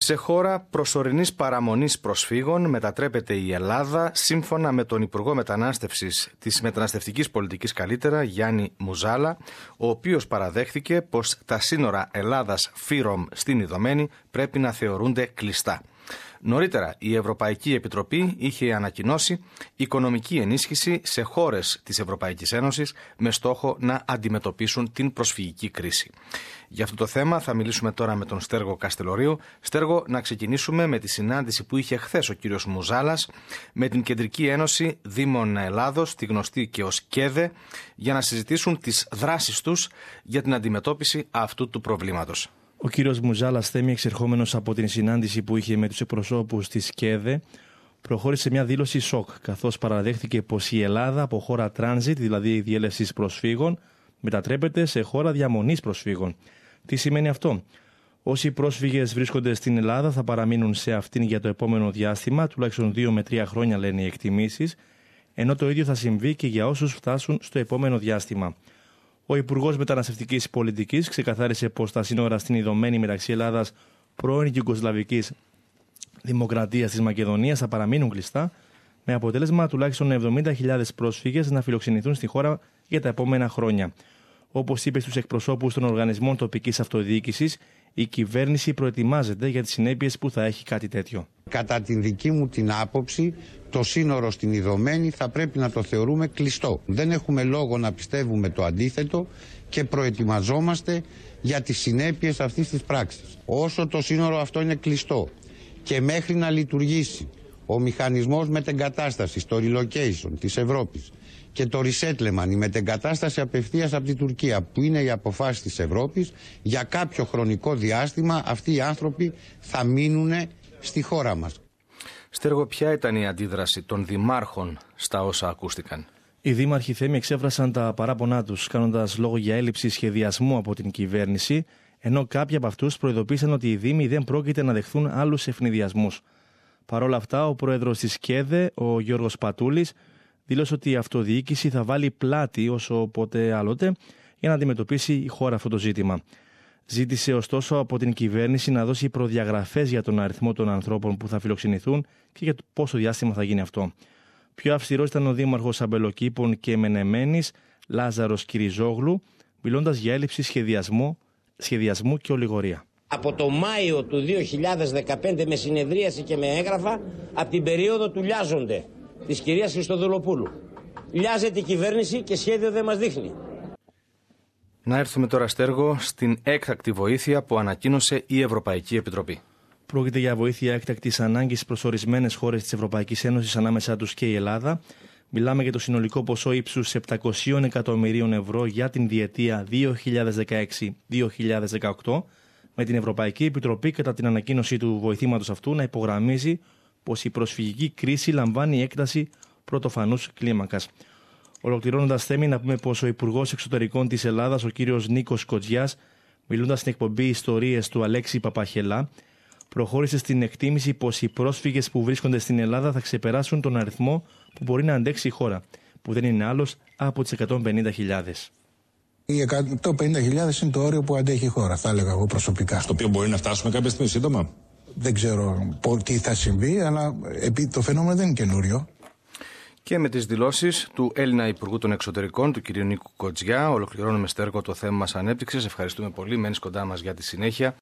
Σε χώρα προσωρινής παραμονής προσφύγων μετατρέπεται η Ελλάδα, σύμφωνα με τον Υπουργό Μετανάστευσης της Μεταναστευτικής Πολιτικής καλύτερα, Γιάννη Μουζάλα, ο οποίος παραδέχθηκε πως τα σύνορα Ελλάδας-Φύρομ στην Ιδωμένη πρέπει να θεωρούνται κλειστά. Νωρίτερα, η Ευρωπαϊκή Επιτροπή είχε ανακοινώσει οικονομική ενίσχυση σε χώρες της Ευρωπαϊκής Ένωσης με στόχο να αντιμετωπίσουν την προσφυγική κρίση. Για αυτό το θέμα θα μιλήσουμε τώρα με τον Στέργο Καστελορίου. Στέργο, να ξεκινήσουμε με τη συνάντηση που είχε χθες ο κύριος Μουζάλας με την Κεντρική Ένωση Δήμων Ελλάδος, τη γνωστή και ως ΚΕΔΕ, για να συζητήσουν τις δράσεις τους για την αντιμετώπιση αυτού του προβλήματος. Ο κύριος Μουζάλας, Θέμη, εξερχόμενος από την συνάντηση που είχε με τους εκπροσώπους της ΚΕΔΕ, προχώρησε μια δήλωση σοκ, καθώς παραδέχθηκε πως η Ελλάδα από χώρα τράνζιτ, δηλαδή διέλευσης προσφύγων, μετατρέπεται σε χώρα διαμονής προσφύγων. Τι σημαίνει αυτό? Όσοι πρόσφυγες βρίσκονται στην Ελλάδα θα παραμείνουν σε αυτήν για το επόμενο διάστημα, τουλάχιστον 2 με 3 χρόνια λένε οι εκτιμήσεις, ενώ το ίδιο θα συμβεί και για όσους φτάσουν στο επόμενο διάστημα. Ο Υπουργός Μεταναστευτικής Πολιτικής ξεκαθάρισε πως τα σύνορα στην Ιδωμένη μεταξύ Ελλάδας, πρώην Ιουγκοσλαβικής Δημοκρατίας της Μακεδονίας θα παραμείνουν κλειστά, με αποτέλεσμα τουλάχιστον 70.000 πρόσφυγες να φιλοξενηθούν στη χώρα για τα επόμενα χρόνια. Όπως είπε στους εκπροσώπους των οργανισμών τοπικής αυτοδιοίκησης, η κυβέρνηση προετοιμάζεται για τις συνέπειες που θα έχει κάτι τέτοιο. Κατά την δική μου την άποψη, το σύνορο στην Ιδωμένη θα πρέπει να το θεωρούμε κλειστό. Δεν έχουμε λόγο να πιστεύουμε το αντίθετο και προετοιμαζόμαστε για τις συνέπειες αυτής της πράξης. Όσο το σύνορο αυτό είναι κλειστό και μέχρι να λειτουργήσει ο μηχανισμός μετεγκατάστασης, το relocation της Ευρώπης και το resettlement, η μετεγκατάσταση απευθείας από την Τουρκία, που είναι οι αποφάσεις της Ευρώπης, για κάποιο χρονικό διάστημα αυτοί οι άνθρωποι θα μείνουν στη χώρα μας. Στέργο, ποια ήταν η αντίδραση των δημάρχων στα όσα ακούστηκαν? Οι δήμαρχοι, Θέμη, εξέφρασαν τα παράπονά τους, κάνοντας λόγο για έλλειψη σχεδιασμού από την κυβέρνηση, ενώ κάποιοι από αυτούς προειδοποίησαν ότι οι δήμοι δεν πρόκειται να δεχθούν άλλους ευνηδιασμούς. Παρ' όλα αυτά, ο πρόεδρος της ΚΕΔΕ, ο Γιώργος Πατούλης, δήλωσε ότι η αυτοδιοίκηση θα βάλει πλάτη όσο ποτέ άλλοτε για να αντιμετωπίσει η χώρα αυτό το ζήτημα. Ζήτησε ωστόσο από την κυβέρνηση να δώσει προδιαγραφές για τον αριθμό των ανθρώπων που θα φιλοξενηθούν και για το πόσο διάστημα θα γίνει αυτό. Πιο αυστηρός ήταν ο δήμαρχος Αμπελοκήπων και Μενεμένης, Λάζαρος Κυριζόγλου, μιλώντας για έλλειψη σχεδιασμού και ολιγορία. Από το Μάιο του 2015 με συνεδρίαση και με έγγραφα από την περίοδο του Λιάζονται της κυρίας Χριστοδουλοπούλου. Λιάζεται η κυβέρνηση και σχέδιο δεν μας δείχνει. Να έρθουμε τώρα, Στέργο, στην έκτακτη βοήθεια που ανακοίνωσε η Ευρωπαϊκή Επιτροπή. Πρόκειται για βοήθεια έκτακτης ανάγκης προς ορισμένες χώρες της Ευρωπαϊκής Ένωσης, ανάμεσά τους και η Ελλάδα. Μιλάμε για το συνολικό ποσό ύψους 700 εκατομμυρίων ευρώ για την διετία 2016-2018, με την Ευρωπαϊκή Επιτροπή κατά την ανακοίνωση του βοηθήματος αυτού να υπογραμμίζει πως η προσφυγική κρίση λαμβάνει έκταση πρωτοφανούς κλίμακας. Ολοκληρώνοντας, Θέμη, να πούμε πως ο Υπουργός Εξωτερικών της Ελλάδας, ο κύριος Νίκος Κοτζιάς, μιλώντας στην εκπομπή Ιστορίες του Αλέξη Παπαχελά, προχώρησε στην εκτίμηση πως οι πρόσφυγες που βρίσκονται στην Ελλάδα θα ξεπεράσουν τον αριθμό που μπορεί να αντέξει η χώρα, που δεν είναι άλλος από τις 150.000. Οι 150.000 είναι το όριο που αντέχει η χώρα, θα έλεγα εγώ προσωπικά. Στο οποίο μπορεί να φτάσουμε κάποια στιγμή σύντομα. Δεν ξέρω τι θα συμβεί, αλλά το φαινόμενο δεν είναι καινούριο. Και με τις δηλώσεις του Έλληνα Υπουργού των Εξωτερικών, του κ. Νίκου Κοτζιά, ολοκληρώνουμε, Στέργο, το θέμα μας ανέπτυξης. Ευχαριστούμε πολύ. Μένεις κοντά μας για τη συνέχεια.